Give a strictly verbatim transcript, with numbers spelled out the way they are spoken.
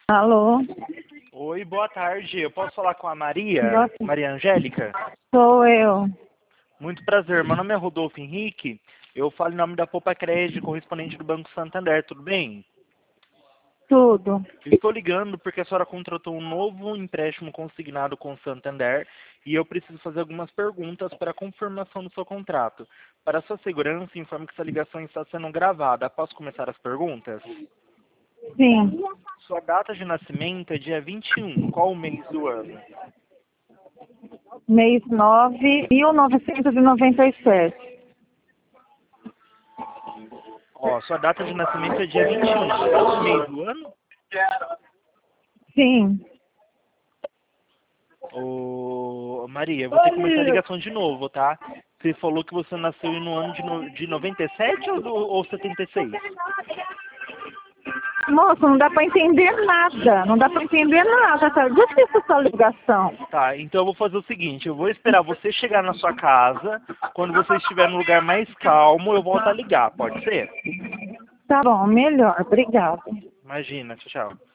Alô? Oi, boa tarde. Eu posso falar com a Maria? Boa- Maria Angélica? Sou eu. Muito prazer. Meu nome é Rodolfo Henrique. Eu falo em nome da Poupa Crédito, correspondente do Banco Santander. Tudo bem? Tudo. Eu estou ligando porque a senhora contratou um novo empréstimo consignado com o Santander e eu preciso fazer algumas perguntas para a confirmação do seu contrato. Para sua segurança, informo que essa ligação está sendo gravada. Posso começar as perguntas? Sim. Sua data de nascimento é dia vinte e um. Qual o mês do ano? Mês nove, mil novecentos e noventa e sete. Ó, sua data de nascimento é dia vinte e um. Qual o mês do ano? Sim. Ô, Maria, eu vou ter que começar a ligação de novo, tá? Você falou que você nasceu no ano de, no, de noventa e sete ou, do, ou setenta e seis? Moço, não dá pra entender nada. Não dá pra entender nada. Tá difícil essa ligação. Tá, então eu vou fazer o seguinte, eu vou esperar você chegar na sua casa, quando você estiver num lugar mais calmo, eu volto a ligar, pode ser? Tá bom, melhor. Obrigada. Imagina, tchau, tchau.